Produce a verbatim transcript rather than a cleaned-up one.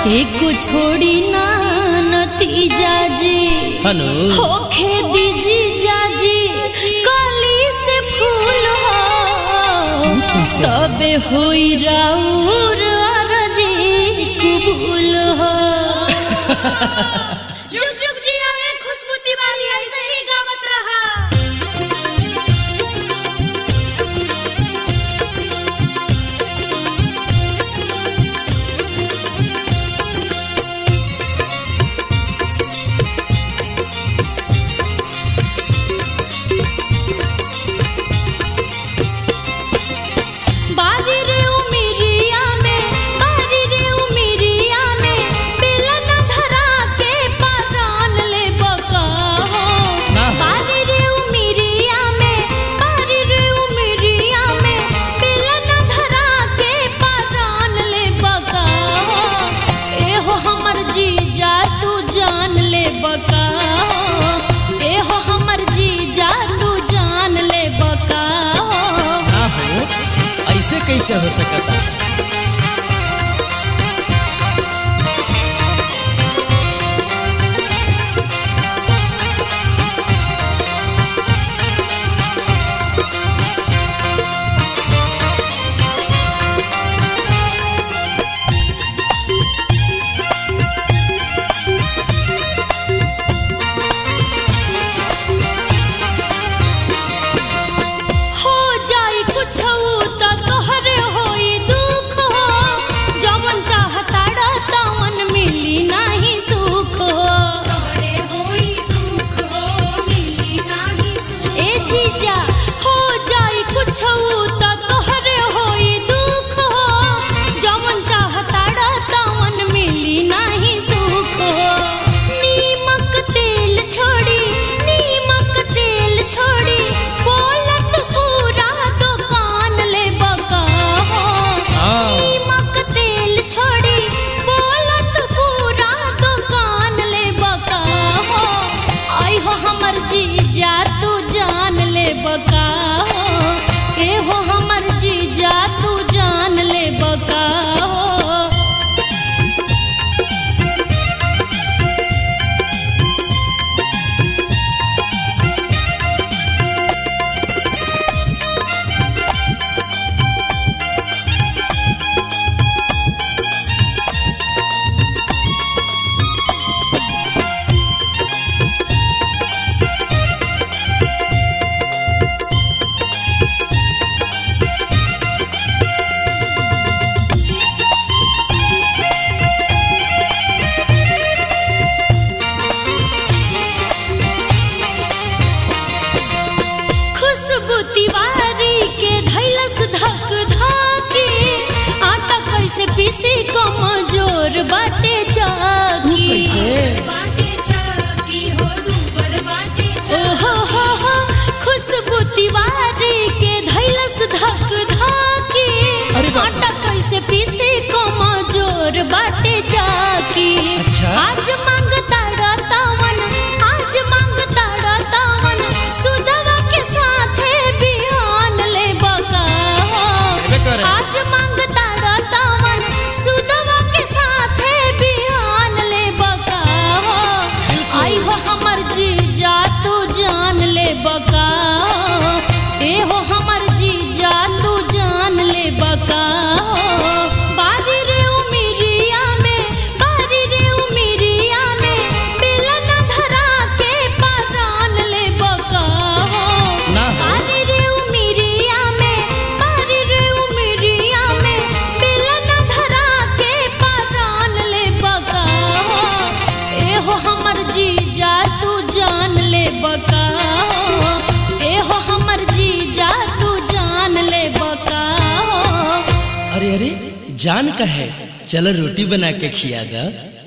एको छोड़ी ना नतीजा जी हनु होखे दीजी जाजी कली से फूल हो तबे होई राउर अरजी कबूल हो। जुग जुग जिया ए खुशबू तिवारी ऐसे ही गावत रहा। कैसे हो सकता पीसी कमजोर बाटे चाकी बाटे चाकी हो दूबर बाटे चाकी हो हो हो खुशबू तिवारी के धैलस धक धाकी आटा कैसे पीसी कमजोर बाटे चाकी। अच्छा? आज मांगता तावन आज मांगता तावन सुदवा के साथे बिहान ले बका आज मांगता सुदवा के साथे बिहान ले बका आई हो हमर जीजा तू जान ले बका ए हो हमर जीजा तू जान ले बका। बारी रे उमिरिया में बारी रे उमिरिया में बेलन धरा के पारान ले बका बारी रे उमिरिया में बारी रे उमिरिया में बेलन हो हमर जीजा तू जान ले बका ए हो हमर जीजा तू जान ले बका। अरे अरे जान का है चलो रोटी बना के खिया दो।